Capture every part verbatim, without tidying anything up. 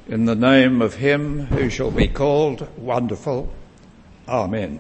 In the name of him who shall be called Wonderful. Amen.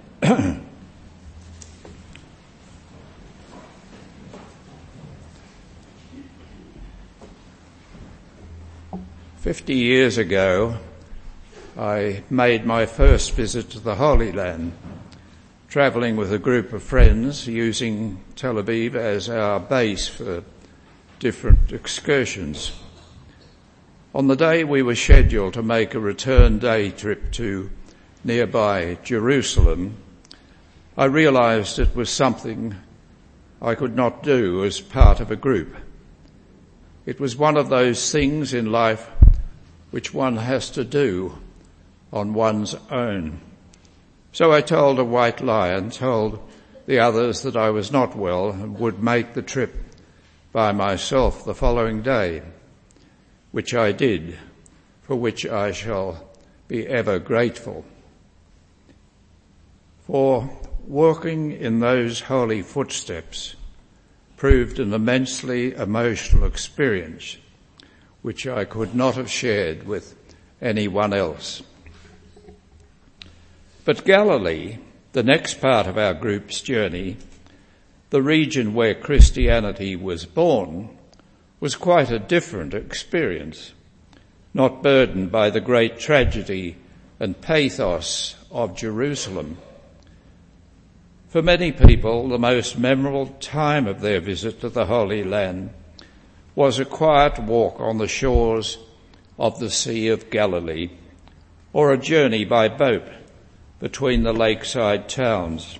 Fifty years ago, I made my first visit to the Holy Land, travelling with a group of friends using Tel Aviv as our base for different excursions. On the day we were scheduled to make a return day trip to nearby Jerusalem, I realised it was something I could not do as part of a group. It was one of those things in life which one has to do on one's own. So I told a white lie and told the others that I was not well and would make the trip by myself the following day, which I did, for which I shall be ever grateful. For walking in those holy footsteps proved an immensely emotional experience, which I could not have shared with anyone else. But Galilee, the next part of our group's journey, the region where Christianity was born, was quite a different experience, not burdened by the great tragedy and pathos of Jerusalem. For many people, the most memorable time of their visit to the Holy Land was a quiet walk on the shores of the Sea of Galilee, or a journey by boat between the lakeside towns.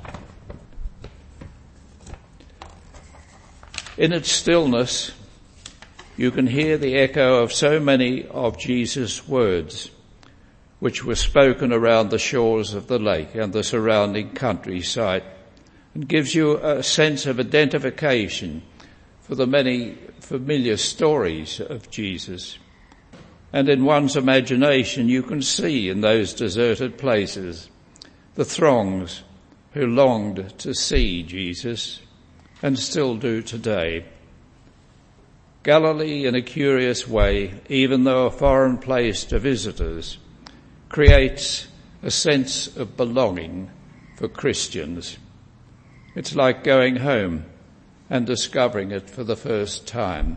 In its stillness, you can hear the echo of so many of Jesus' words, which were spoken around the shores of the lake and the surrounding countryside, and gives you a sense of identification for the many familiar stories of Jesus. And in one's imagination, you can see in those deserted places the throngs who longed to see Jesus and still do today. Galilee, in a curious way, even though a foreign place to visitors, creates a sense of belonging for Christians. It's like going home and discovering it for the first time.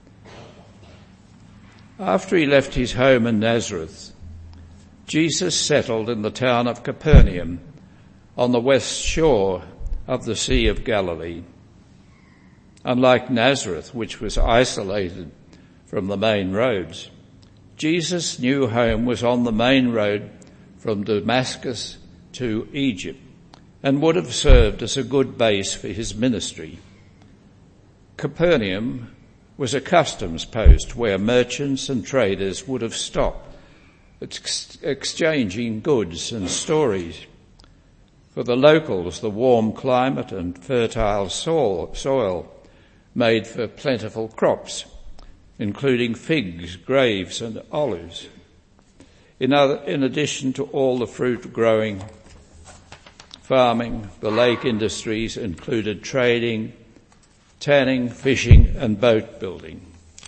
After he left his home in Nazareth, Jesus settled in the town of Capernaum on the west shore of the Sea of Galilee. Unlike Nazareth, which was isolated from the main roads, Jesus' new home was on the main road from Damascus to Egypt and would have served as a good base for his ministry. Capernaum was a customs post where merchants and traders would have stopped, ex- exchanging goods and stories. For the locals, the warm climate and fertile soil, soil made for plentiful crops, including figs, grapes and olives. In, other, in addition to all the fruit growing, farming, the lake industries included trading, tanning, fishing and boat building.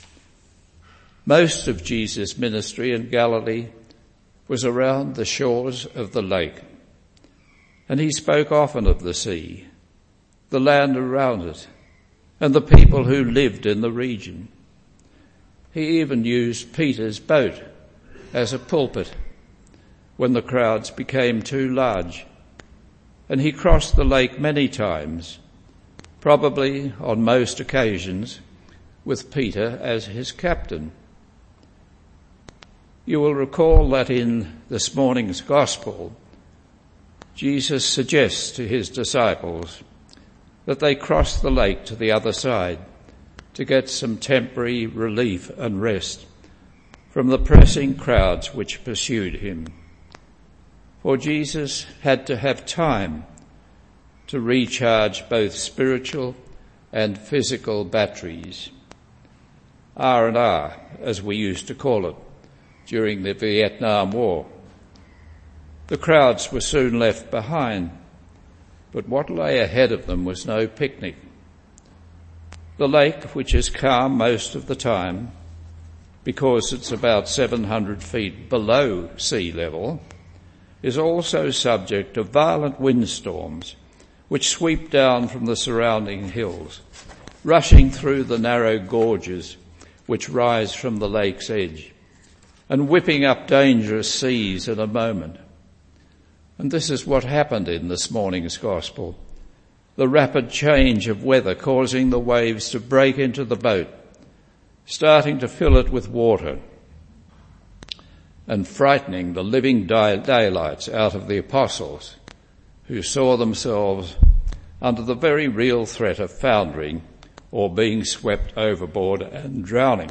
Most of Jesus' ministry in Galilee was around the shores of the lake, and he spoke often of the sea, the land around it, and the people who lived in the region. He even used Peter's boat as a pulpit when the crowds became too large, and he crossed the lake many times, probably on most occasions with Peter as his captain. You will recall that in this morning's Gospel, Jesus suggests to his disciples that they cross the lake to the other side to get some temporary relief and rest from the pressing crowds which pursued him. For Jesus had to have time to recharge both spiritual and physical batteries. R and R, as we used to call it during the Vietnam War. The crowds were soon left behind, but what lay ahead of them was no picnic. The lake, which is calm most of the time, because it's about seven hundred feet below sea level, is also subject to violent windstorms which sweep down from the surrounding hills, rushing through the narrow gorges which rise from the lake's edge, and whipping up dangerous seas in a moment. And this is what happened in this morning's gospel. The rapid change of weather causing the waves to break into the boat, starting to fill it with water, and frightening the living daylights out of the apostles, who saw themselves under the very real threat of foundering or being swept overboard and drowning.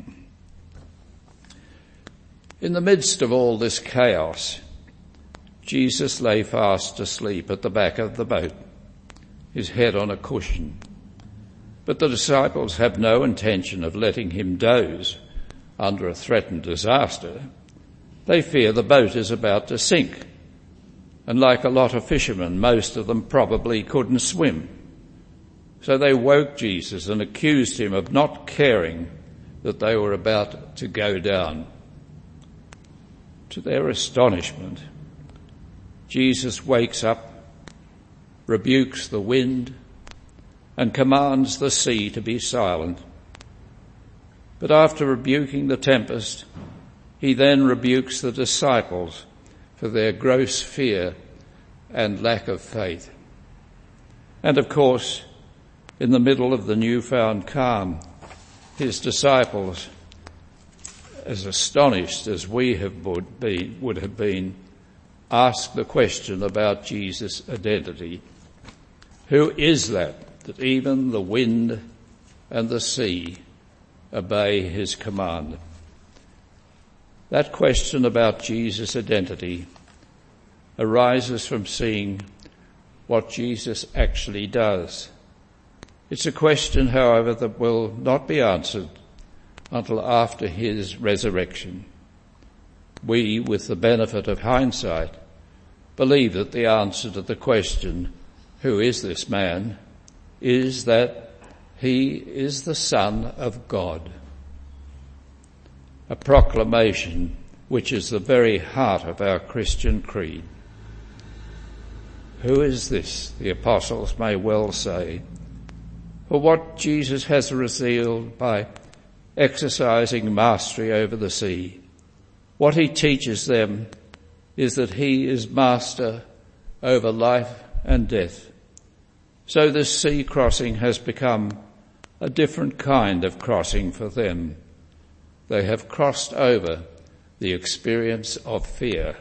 In the midst of all this chaos, Jesus lay fast asleep at the back of the boat, his head on a cushion. But the disciples have no intention of letting him doze under a threatened disaster. They fear the boat is about to sink, and like a lot of fishermen, most of them probably couldn't swim. So they woke Jesus and accused him of not caring that they were about to go down. To their astonishment, Jesus wakes up, rebukes the wind, and commands the sea to be silent. But after rebuking the tempest, he then rebukes the disciples for their gross fear and lack of faith. And of course, in the middle of the newfound calm, his disciples, as astonished as we have would, be, would have been, ask the question about Jesus' identity. Who is that that even the wind and the sea obey his command? That question about Jesus' identity arises from seeing what Jesus actually does. It's a question, however, that will not be answered until after his resurrection. We, with the benefit of hindsight, believe that the answer to the question, who is this man, is that he is the Son of God. A proclamation which is the very heart of our Christian creed. Who is this, the apostles may well say, for what Jesus has revealed by exercising mastery over the sea. What he teaches them is that he is master over life and death. So this sea crossing has become a different kind of crossing for them. They have crossed over the experience of fear.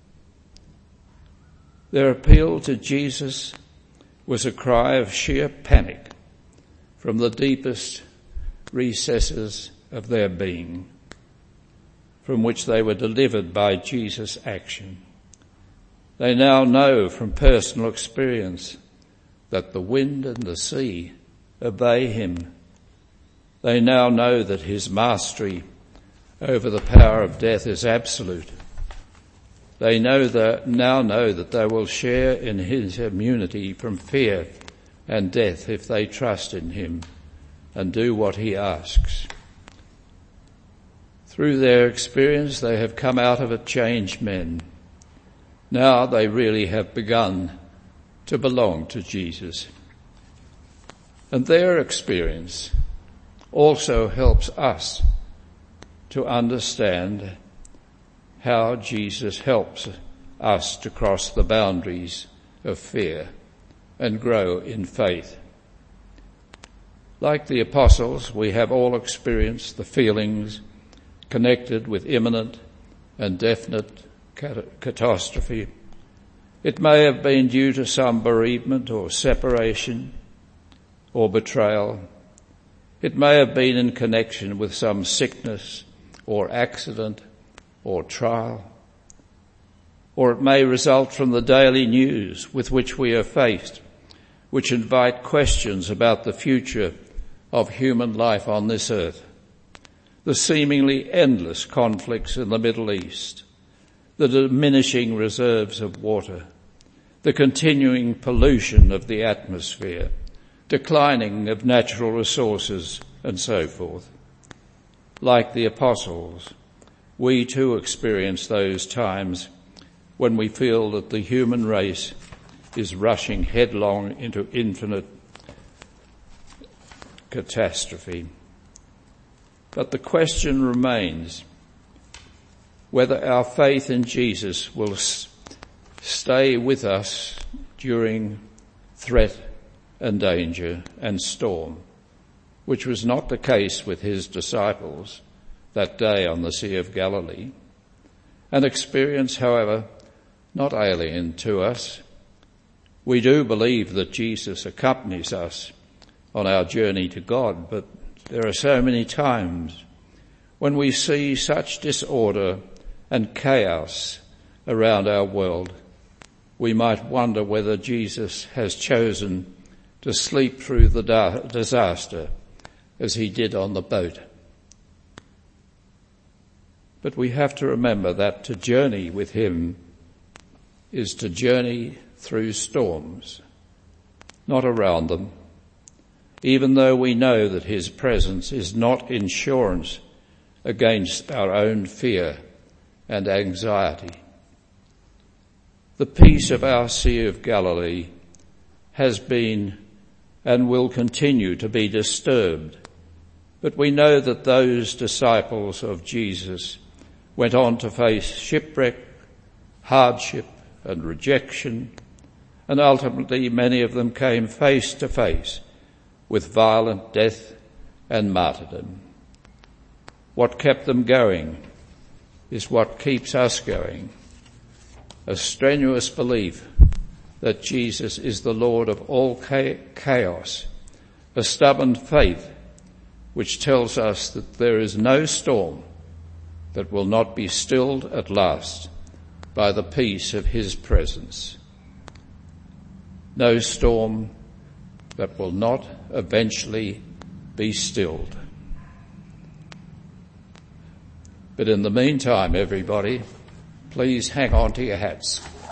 Their appeal to Jesus was a cry of sheer panic from the deepest recesses of their being, from which they were delivered by Jesus' action. They now know from personal experience that the wind and the sea obey him. They now know that his mastery over the power of death is absolute. They know that, now know that they will share in his immunity from fear and death if they trust in him and do what he asks. Through their experience, they have come out of it changed men. Now they really have begun to belong to Jesus. And their experience also helps us to understand how Jesus helps us to cross the boundaries of fear and grow in faith. Like the apostles, we have all experienced the feelings connected with imminent and definite cat- catastrophe. It may have been due to some bereavement or separation or betrayal. It may have been in connection with some sickness or accident or trial. Or it may result from the daily news with which we are faced, which invite questions about the future of human life on this earth. The seemingly endless conflicts in the Middle East, the diminishing reserves of water, the continuing pollution of the atmosphere, declining of natural resources, and so forth. Like the apostles, we too experience those times when we feel that the human race is rushing headlong into infinite catastrophe. But the question remains whether our faith in Jesus will s- stay with us during threat and danger and storm, which was not the case with his disciples that day on the Sea of Galilee. An experience, however, not alien to us. We do believe that Jesus accompanies us on our journey to God, but there are so many times when we see such disorder and chaos around our world, we might wonder whether Jesus has chosen to sleep through the da- disaster as he did on the boat. But we have to remember that to journey with him is to journey through storms, not around them, even though we know that his presence is not insurance against our own fear and anxiety. The peace of our Sea of Galilee has been and will continue to be disturbed, but we know that those disciples of Jesus went on to face shipwreck, hardship and rejection, and ultimately many of them came face to face with violent death and martyrdom. What kept them going is what keeps us going, a strenuous belief that Jesus is the Lord of all chaos, a stubborn faith which tells us that there is no storm that will not be stilled at last by the peace of his presence. No storm that will not eventually be stilled. But in the meantime, everybody, please hang on to your hats.